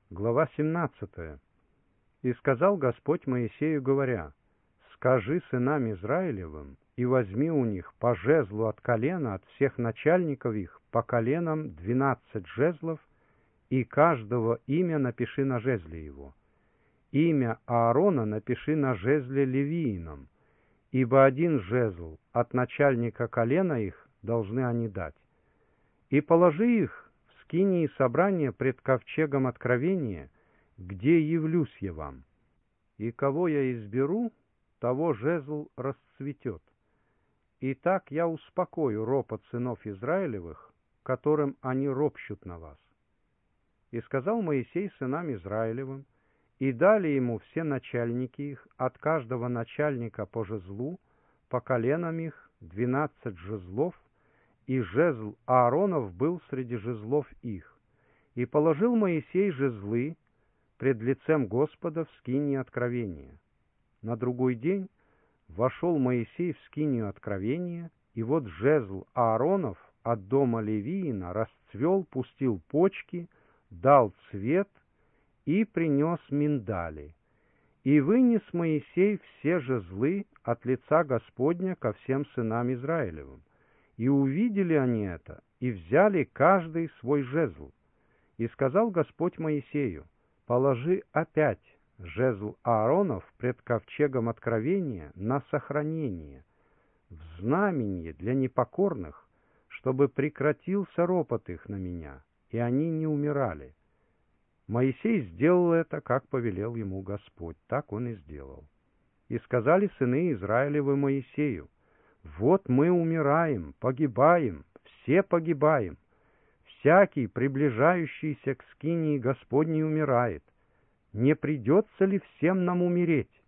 Глава 17. «И сказал Господь Моисею, говоря: скажи сынам Израилевым, и возьми у них по жезлу от колена, от всех начальников их, по коленам 12 жезлов, и каждого имя напиши на жезле его. Имя Аарона напиши на жезле Левиином, ибо один жезл от начальника колена их должны они дать. И положи их в скинии собрания пред ковчегом откровения, где явлюсь я вам. И кого я изберу, того жезл расцветет. И так я успокою ропот сынов Израилевых, которым они ропщут на вас». И сказал Моисей сынам Израилевым, и дали ему все начальники их, от каждого начальника по жезлу, по коленам их 12 жезлов, и жезл Ааронов был среди жезлов их. И положил Моисей жезлы пред лицем Господа в скинии откровения. На другой день вошел Моисей в скинию откровения, и вот жезл Ааронов от дома Левиина расцвел, пустил почки, дал цвет и принес миндали. И вынес Моисей все жезлы от лица Господня ко всем сынам Израилевым. И увидели они это, и взяли каждый свой жезл. И сказал Господь Моисею: положи опять жезл Ааронов пред ковчегом откровения на сохранение, в знамение для непокорных, чтобы прекратился ропот их на меня, и они не умирали. Моисей сделал это, как повелел ему Господь, так он и сделал. И сказали сыны Израилевы Моисею: вот мы умираем, погибаем, все погибаем. Всякий, приближающийся к скинии Господней, умирает. Не придется ли всем нам умереть?